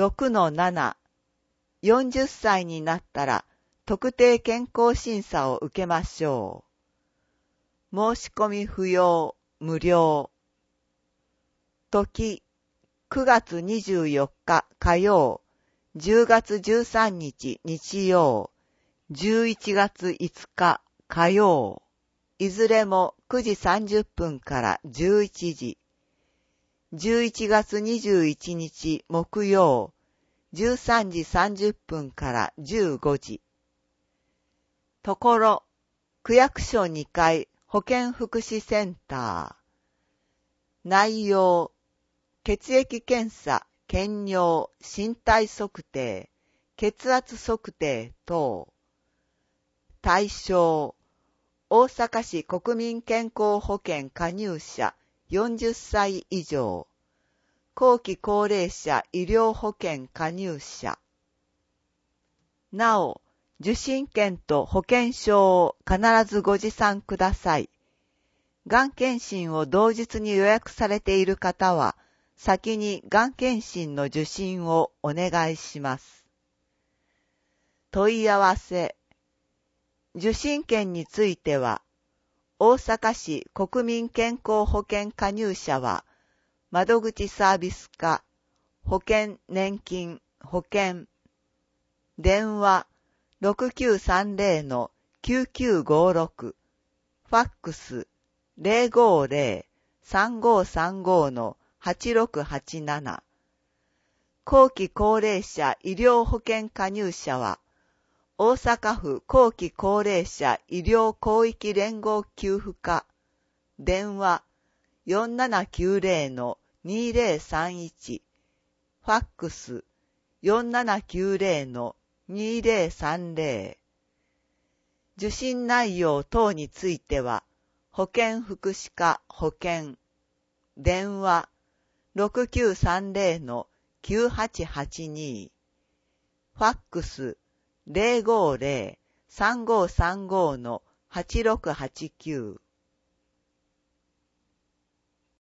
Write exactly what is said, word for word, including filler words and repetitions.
ろくのなな、よんじゅっさいになったら特定健康審査を受けましょう。申し込み不要、無料。時、くがつにじゅうよっか火曜、じゅうがつじゅうさんにち日曜、じゅういちがついつか火曜。いずれもくじさんじゅっぷんからじゅういちじ。じゅういちがつにじゅういちにち木曜、じゅうさんじさんじゅっぷんからじゅうごじ。ところ、区役所にかい保健福祉センター。内容、血液検査、検尿、身体測定、血圧測定等。対象、大阪市国民健康保険加入者よんじゅっさい以上、後期高齢者医療保険加入者。なお、受診券と保険証を必ずご持参ください。がん検診を同日に予約されている方は、先にがん検診の受診をお願いします。問い合わせ。受診券については、大阪市国民健康保険加入者は、窓口サービス課、保険年金保険、電話 ろくきゅうさんぜろのきゅうきゅうごろく、ファックス ゼロごゼロ さんごさんごのはちろくはちなな、後期高齢者医療保険加入者は、大阪府後期高齢者医療広域連合給付課、電話 よんななきゅうぜろのにぜろさんいち、ファックス よんななきゅうぜろのにぜろさんぜろ。受診内容等については、保健福祉課保健、電話 ろくきゅうさんぜろのきゅうはちはちに、ファックス ゼロごゼロ さんごさんごのはちろくはちきゅう。